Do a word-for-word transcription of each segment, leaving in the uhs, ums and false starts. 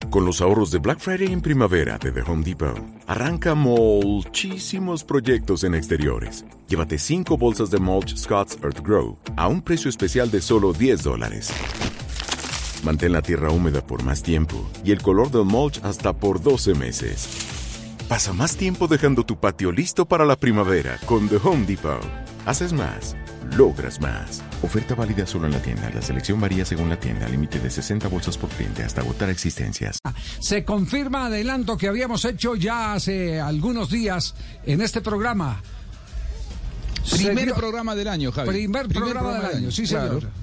Con los ahorros de Black Friday en primavera de The Home Depot, arranca muchísimos proyectos en exteriores. Llévate cinco bolsas de mulch Scott's Earth Grow a un precio especial de solo diez dólares. Mantén la tierra húmeda por más tiempo y el color del mulch hasta por doce meses. Pasa más tiempo dejando tu patio listo para la primavera con The Home Depot. Haces más, logras más. Oferta válida solo en la tienda. La selección varía según la tienda. Límite de sesenta bolsas por cliente hasta agotar existencias. Se confirma adelanto que habíamos hecho ya hace algunos días en este programa. Primer Serio, programa del año, Javi. Primer, primer programa, programa del, del año, año, sí, claro. señor.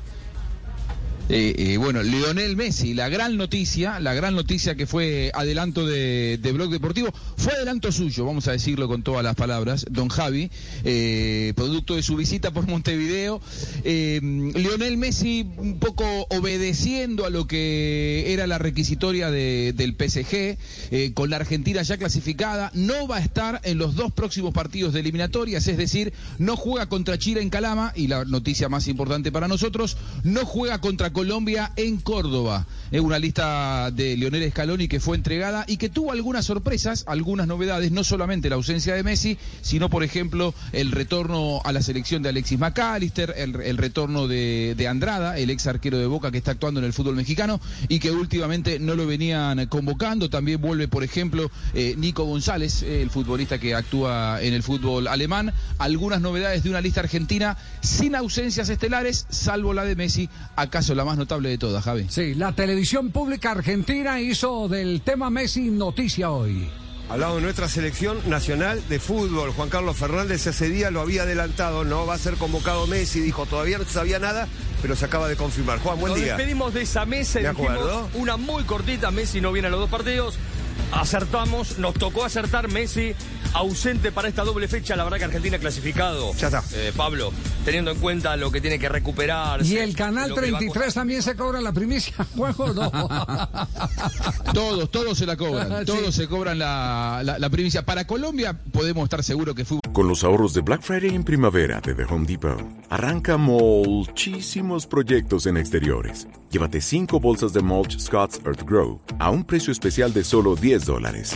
Eh, eh, bueno, Lionel Messi, la gran noticia, la gran noticia que fue adelanto de, de Blog Deportivo, fue adelanto suyo, vamos a decirlo con todas las palabras, don Javi, eh, producto de su visita por Montevideo. Eh, Lionel Messi un poco obedeciendo a lo que era la requisitoria de, del P S G, eh, con la Argentina ya clasificada, no va a estar en los dos próximos partidos de eliminatorias, es decir, no juega contra Chile en Calama, y la noticia más importante para nosotros, no juega contra Colombia en Córdoba. Es una lista de Lionel Scaloni que fue entregada y que tuvo algunas sorpresas, algunas novedades, no solamente la ausencia de Messi, sino por ejemplo el retorno a la selección de Alexis McAllister, el, el retorno de, de Andrada, el ex arquero de Boca que está actuando en el fútbol mexicano y que últimamente no lo venían convocando. También vuelve por ejemplo eh, Nico González, eh, el futbolista que actúa en el fútbol alemán. Algunas novedades de una lista argentina sin ausencias estelares, salvo la de Messi, acaso la más notable de todas, Javi. Sí, la televisión pública argentina hizo del tema Messi noticia hoy. Hablado de nuestra selección nacional de fútbol, Juan Carlos Fernández ese día lo había adelantado, no va a ser convocado Messi, dijo, todavía no se sabía nada, pero se acaba de confirmar. Juan, buen Nos día. Nos despedimos de esa mesa y de dijimos acuerdo. Una muy cortita, Messi no viene a los dos partidos, acertamos, nos tocó acertar, Messi ausente para esta doble fecha, la verdad que Argentina clasificado. Ya está. Eh, Pablo, teniendo en cuenta lo que tiene que recuperar. ¿Y el canal treinta y tres también se cobra la primicia, Juanjo? No. Todos, todos se la cobran, todos sí. se cobran la, la, la primicia. Para Colombia podemos estar seguros que fue... Con los ahorros de Black Friday en primavera de The Home Depot, arranca muchísimos proyectos en exteriores. Llévate cinco bolsas de mulch Scott's Earth Grow a un precio especial de solo diez dólares.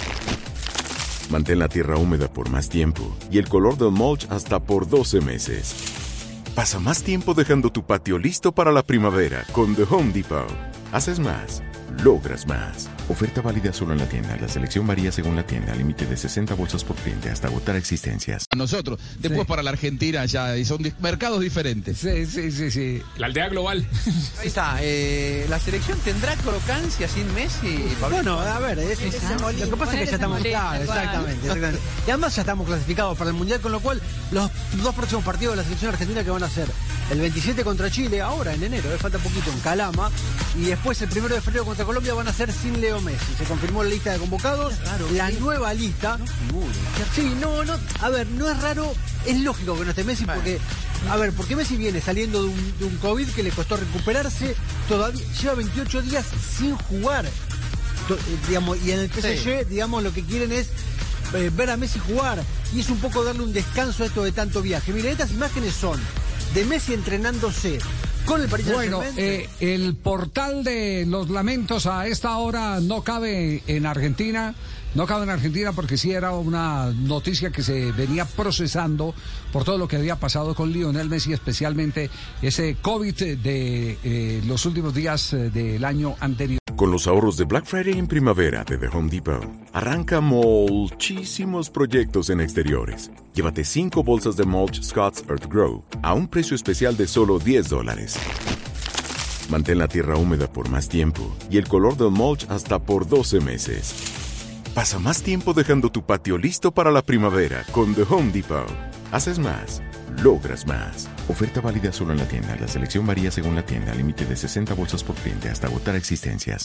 Mantén la tierra húmeda por más tiempo y el color del mulch hasta por doce meses. Pasa más tiempo dejando tu patio listo para la primavera con The Home Depot. Haces más, logras más. Oferta válida solo en la tienda. La selección varía según la tienda. Límite de sesenta bolsas por cliente hasta agotar existencias. Nosotros, después sí. Para la Argentina ya son di- mercados diferentes. Sí, sí, sí, sí. La aldea global. Ahí está. Eh, ¿La selección tendrá crocancia sin Messi? Bueno, a ver, es, es, es, lo que pasa es que ya estamos claros, exactamente, exactamente. Y además ya estamos clasificados para el Mundial, con lo cual los dos próximos partidos de la selección argentina que van a ser el veintisiete contra Chile, ahora en enero, eh, falta poquito, en Calama, y después el primero de febrero contra Colombia van a ser sin Leo Messi. Se confirmó la lista de convocados, claro, la sí. nueva lista. No, sí, no, no, a ver, no es raro, es lógico que no esté Messi porque, a ver, porque Messi viene saliendo de un, de un COVID que le costó recuperarse, todavía lleva veintiocho días sin jugar, to, eh, digamos, y en el P S G, sí. digamos, lo que quieren es eh, ver a Messi jugar, y es un poco darle un descanso a esto de tanto viaje. Miren, estas imágenes son de Messi entrenándose con el Paris Bueno, Saint-Germain. eh, el portal de los lamentos a esta hora no cabe en Argentina, no cabe en Argentina porque sí era una noticia que se venía procesando por todo lo que había pasado con Lionel Messi, especialmente ese COVID de eh, los últimos días eh, del año anterior. Con los ahorros de Black Friday en primavera de The Home Depot, arranca muchísimos proyectos en exteriores. Llévate cinco bolsas de mulch Scott's Earth Grow a un precio especial de solo diez dólares. Mantén la tierra húmeda por más tiempo y el color del mulch hasta por doce meses. Pasa más tiempo dejando tu patio listo para la primavera con The Home Depot. Haces más, logras más. Oferta válida solo en la tienda. La selección varía según la tienda. Límite de sesenta bolsas por cliente hasta agotar existencias.